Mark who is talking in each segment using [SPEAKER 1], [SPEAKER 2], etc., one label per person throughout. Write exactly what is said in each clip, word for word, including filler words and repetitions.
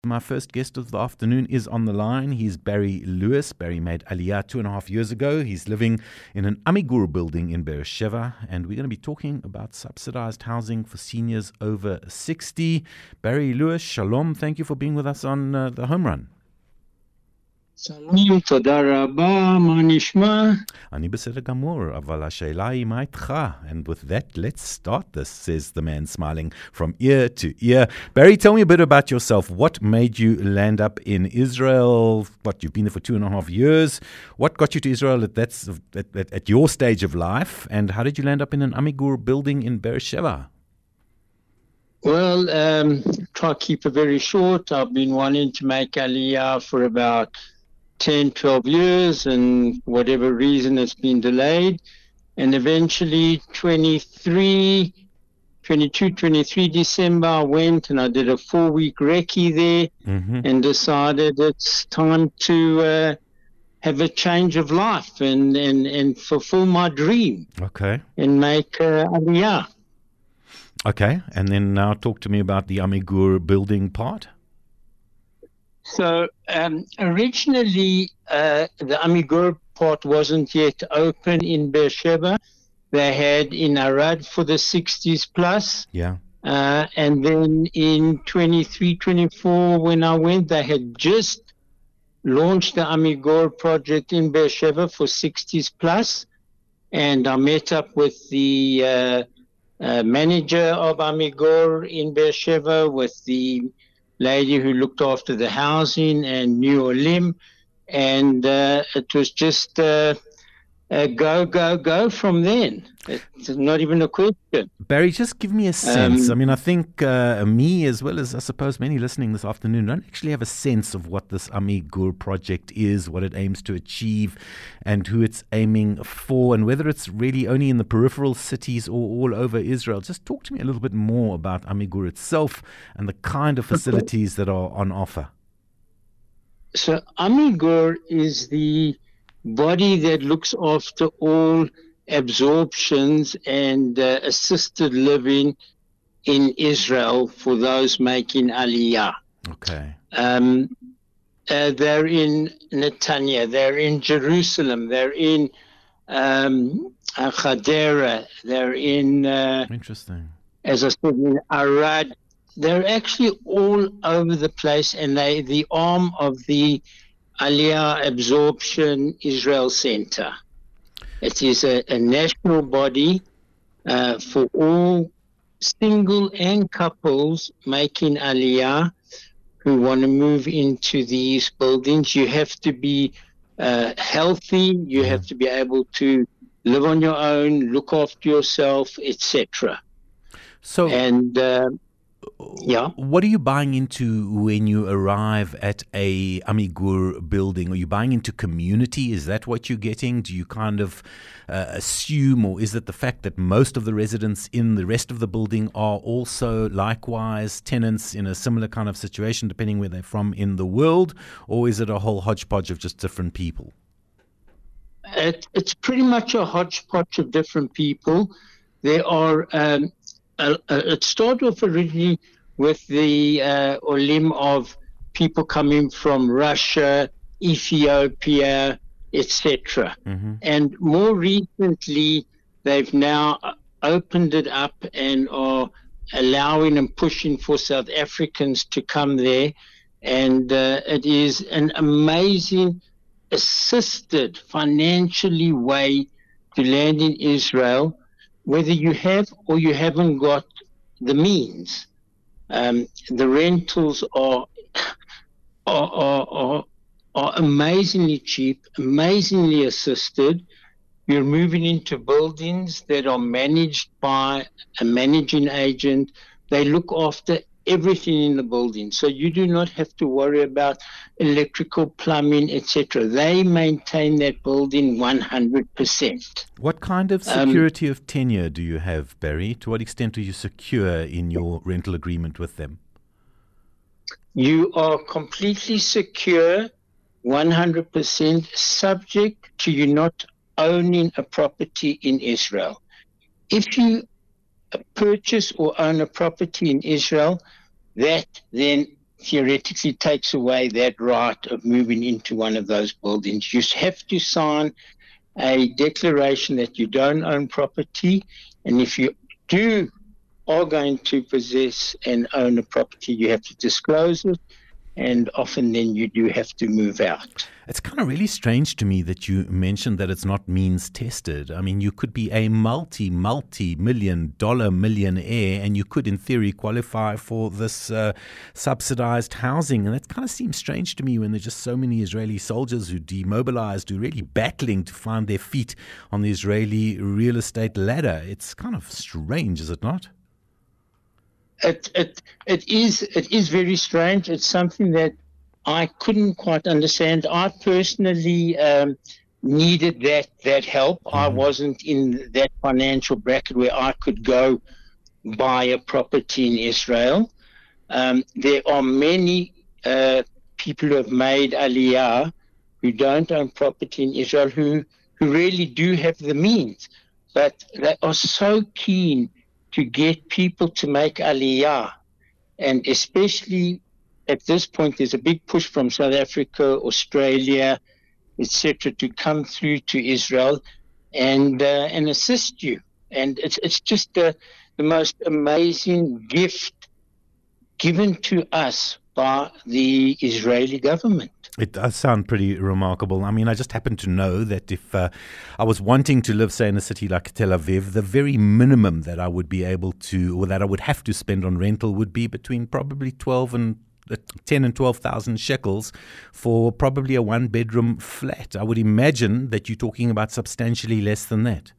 [SPEAKER 1] My first guest of the afternoon is on the line. He's Barry Lewis. Barry made Aliyah two and a half years ago. He's living in an Amigur building in Beersheba, and we're going to be talking about subsidized housing for seniors over sixty. Barry Lewis, shalom. Thank you for being with us on uh, the Home Run.
[SPEAKER 2] Salam, toda rabba, ma nishma?
[SPEAKER 1] Ani beseder gamur, aval ha'sheila hi ma itcha. And with that, let's start this, says the man, smiling from ear to ear. Barry, tell me a bit about yourself. What made you land up in Israel? What, you've been there for two and a half years. What got you to Israel at, that, at, at, at your stage of life? And how did you land up in an Amigur building in Beersheba?
[SPEAKER 2] Well, um, try to keep it very short. I've been wanting to make Aliyah for about ten, twelve years, and for whatever reason it's been delayed. And eventually twenty-three, twenty-two, twenty-three December, I went and I did a four-week recce there
[SPEAKER 1] Mm-hmm.
[SPEAKER 2] and decided it's time to uh, have a change of life and, and, and fulfill my dream
[SPEAKER 1] Okay.
[SPEAKER 2] and make uh, Aliyah.
[SPEAKER 1] Okay. And then now talk to me about the Amigur building part.
[SPEAKER 2] So um, originally, uh, the Amigur part wasn't yet open in Beersheba. They had in Arad for the sixties plus.
[SPEAKER 1] Yeah.
[SPEAKER 2] Uh, and then in twenty-three, twenty-four, when I went, they had just launched the Amigur project in Beersheba for sixties plus. And I met up with the uh, uh, manager of Amigur in Beersheba, with the lady who looked after the housing and New Olim, and uh, it was just uh, a go, go, go from then. It's not even a question.
[SPEAKER 1] Barry, just give me a sense.
[SPEAKER 2] Um,
[SPEAKER 1] I mean, I think uh, me, as well as I suppose many listening this afternoon, don't actually have a sense of what this Amigur project is, what it aims to achieve, and who it's aiming for, and whether it's really only in the peripheral cities or all over Israel. Just talk to me a little bit more about Amigur itself and the kind of facilities that are on offer.
[SPEAKER 2] So Amigur is the body that looks after all absorptions and uh, assisted living in Israel for those making Aliyah.
[SPEAKER 1] Okay.
[SPEAKER 2] Um, uh, they're in Netanya, they're in Jerusalem, they're in um, uh, Hadera, they're in, uh,
[SPEAKER 1] Interesting.
[SPEAKER 2] as I said, in Arad. They're actually all over the place, and they the arm of the Aliyah Absorption Israel Center. It is a, a national body uh, for all single and couples making Aliyah who want to move into these buildings. You have to be uh, healthy. You
[SPEAKER 1] Yeah.
[SPEAKER 2] have to be able to live on your own, look after yourself, et cetera.
[SPEAKER 1] So,
[SPEAKER 2] And uh, yeah.
[SPEAKER 1] what are you buying into when you arrive at a Amigur building? Are you buying into community? Is that what you're getting? Do you kind of uh, assume, or is it the fact that most of the residents in the rest of the building are also likewise tenants in a similar kind of situation, depending where they're from in the world? Or is it a whole hodgepodge of just different people?
[SPEAKER 2] It, it's pretty much a hodgepodge of different people. There are, um, uh, uh, it started off originally with the uh, Olim of people coming from Russia, Ethiopia, et cetera.
[SPEAKER 1] Mm-hmm.
[SPEAKER 2] And more recently, they've now opened it up and are allowing and pushing for South Africans to come there. And uh, it is an amazing assisted financially way to land in Israel, whether you have or you haven't got the means. Um, the rentals are, are, are, are, are amazingly cheap, amazingly assisted. You're moving into buildings that are managed by a managing agent. They look after everything in the building, so you do not have to worry about electrical, plumbing, et cetera. They maintain that building one hundred percent.
[SPEAKER 1] What kind of security um, of tenure do you have, Barry? To what extent are you secure in your rental agreement with them?
[SPEAKER 2] You are completely secure, one hundred percent, subject to you not owning a property in Israel. If you purchase or own a property in Israel, that then theoretically takes away that right of moving into one of those buildings. You have to sign a declaration that you don't own property, and if you do are going to possess and own a property, you have to disclose it, and often then you do have to move out.
[SPEAKER 1] It's kind of really strange to me that you mentioned that it's not means tested. I mean, you could be a multi, multi-million dollar millionaire and you could, in theory, qualify for this uh, subsidized housing. And that kind of seems strange to me when there's just so many Israeli soldiers who demobilized, who are really battling to find their feet on the Israeli real estate ladder. It's kind of strange, is it not?
[SPEAKER 2] It, it, it is it is very strange. It's something that I couldn't quite understand. I personally um, needed that that help. Mm-hmm. I wasn't in that financial bracket where I could go buy a property in Israel. Um, there are many uh, people who have made Aliyah who don't own property in Israel who, who really do have the means, but they are so keen to get people to make Aliyah. And especially at this point, there's a big push from South Africa, Australia, et cetera, to come through to Israel and uh, and assist you. And it's it's just uh, the most amazing gift given to us by the Israeli government.
[SPEAKER 1] It does sound pretty remarkable. I mean, I just happen to know that if uh, I was wanting to live, say, in a city like Tel Aviv, the very minimum that I would be able to, or that I would have to spend on rental would be between probably twelve and uh, ten and twelve thousand shekels for probably a one-bedroom flat. I would imagine that you're talking about substantially less than that.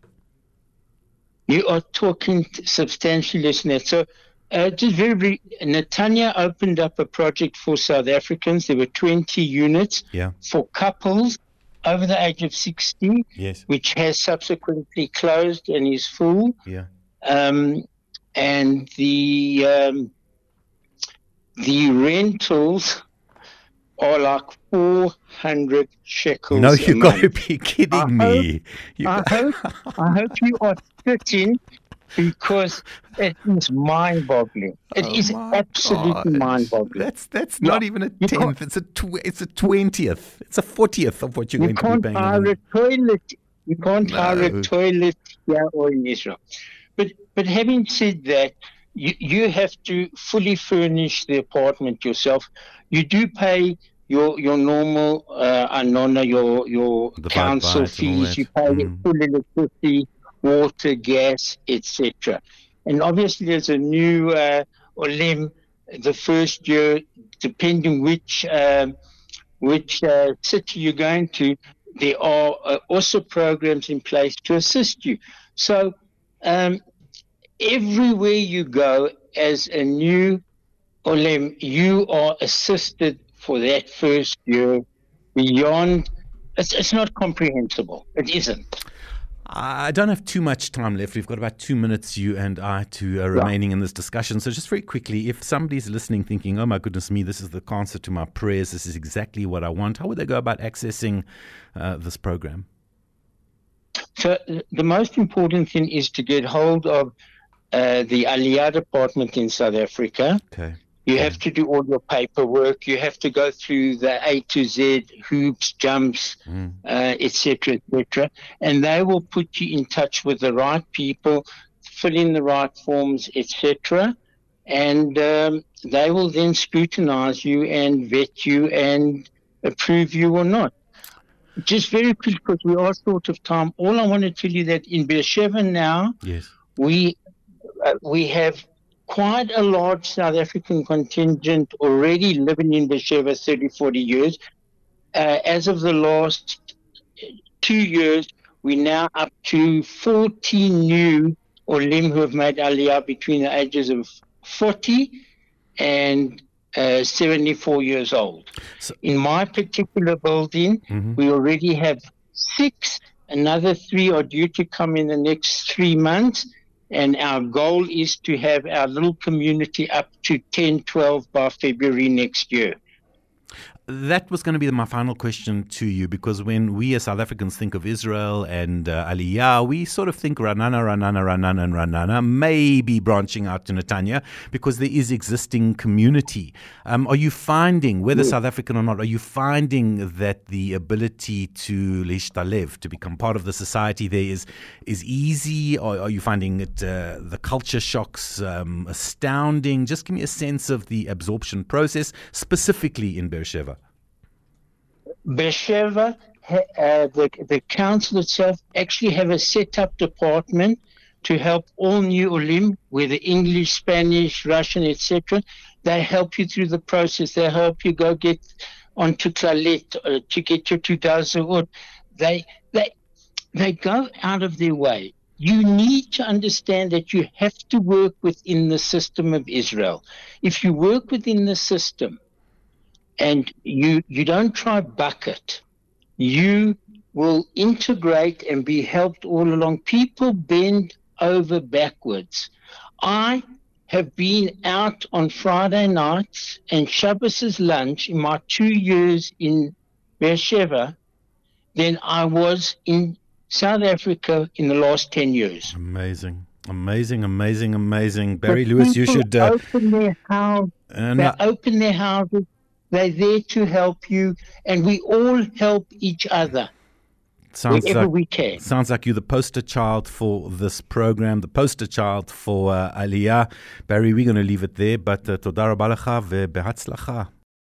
[SPEAKER 2] You are talking substantially less than that. So. Uh, just very, very, Netanya opened up a project for South Africans. There were twenty units
[SPEAKER 1] yeah. for
[SPEAKER 2] couples over the age of sixty,
[SPEAKER 1] yes.
[SPEAKER 2] which has subsequently closed and is full.
[SPEAKER 1] Yeah.
[SPEAKER 2] Um, and the um, the rentals are like four hundred shekels.
[SPEAKER 1] No, you've
[SPEAKER 2] a
[SPEAKER 1] got
[SPEAKER 2] month.
[SPEAKER 1] to be kidding
[SPEAKER 2] I
[SPEAKER 1] me.
[SPEAKER 2] Hope, I, hope, I hope you are sitting. Because it is mind-boggling. It
[SPEAKER 1] oh
[SPEAKER 2] is absolutely mind-boggling.
[SPEAKER 1] That's that's
[SPEAKER 2] yeah,
[SPEAKER 1] not even a tenth. It's a tw- it's a twentieth. It's a fortieth of what you're
[SPEAKER 2] you
[SPEAKER 1] going to be paying.
[SPEAKER 2] You can't hire a toilet. You can't
[SPEAKER 1] no.
[SPEAKER 2] hire a toilet here or in Israel. But but having said that, you you have to fully furnish the apartment yourself. You do pay your your normal uh, anona, your your
[SPEAKER 1] the
[SPEAKER 2] council fees. You pay mm. full electricity, water, gas, et cetera. And obviously there's a new uh, Olim the first year, depending which um, which uh, city you're going to, there are uh, also programs in place to assist you. So um, everywhere you go as a new Olim, you are assisted for that first year beyond, it's, it's not comprehensible. It isn't.
[SPEAKER 1] I don't have too much time left. We've got about two minutes, you and I, to uh, remaining yeah. in this discussion. So just very quickly, if somebody's listening thinking, oh my goodness me, this is the answer to my prayers, this is exactly what I want, how would they go about accessing uh, this program?
[SPEAKER 2] So the most important thing is to get hold of uh, the Aliyah department in South Africa.
[SPEAKER 1] Okay.
[SPEAKER 2] You
[SPEAKER 1] okay.
[SPEAKER 2] have to do all your paperwork. You have to go through the A to Z, hoops, jumps, mm. uh, et cetera, et cetera. And they will put you in touch with the right people, fill in the right forms, et cetera. And um, they will then scrutinize you and vet you and approve you or not. Just very quick, because we are short of time. All I want to tell you that in Beersheba now,
[SPEAKER 1] yes.
[SPEAKER 2] we uh, we have quite a large South African contingent already living in Beersheba thirty, forty years. Uh, as of the last two years, we're now up to fourteen new Olim who have made Aliyah between the ages of forty and uh, seventy-four years old. So, in my particular building, mm-hmm. we already have six. Another three are due to come in the next three months. And our goal is to have our little community up to ten, twelve by February next year.
[SPEAKER 1] that was going to be my final question to you, because when we as South Africans think of Israel and uh, Aliyah, we sort of think Ranana, Ranana, Ranana, and Ranana, maybe branching out to Netanya, because there is existing community. Um, are you finding, whether South African or not, are you finding that the ability to leishtalev, to become part of the society there, is is easy? Or are you finding it uh, the culture shocks um, astounding? Just give me a sense of the absorption process, specifically in Beersheba.
[SPEAKER 2] Beersheba, uh, the, the council itself actually have a set-up department to help all new Olim, whether English, Spanish, Russian, et cetera. They help you through the process. They help you go get onto Clalet uh, to get your two thousand. They, they, they go out of their way. You need to understand that you have to work within the system of Israel. If you work within the system, and you, you don't try bucket, you will integrate and be helped all along. People bend over backwards. I have been out on Friday nights and Shabbos' lunch in my two years in Beersheba than I was in South Africa in the last ten years.
[SPEAKER 1] Amazing. Amazing, amazing, amazing. Barry Lewis, you should... Uh,
[SPEAKER 2] open their house, uh, they open their houses. They're there to help you, and we all help each other
[SPEAKER 1] sounds
[SPEAKER 2] wherever
[SPEAKER 1] like,
[SPEAKER 2] we can.
[SPEAKER 1] Sounds like you're the poster child for this program, the poster child for uh, Aliyah. Barry, we're going to leave it there, but uh, toda rabba lecha ve'behatzlacha.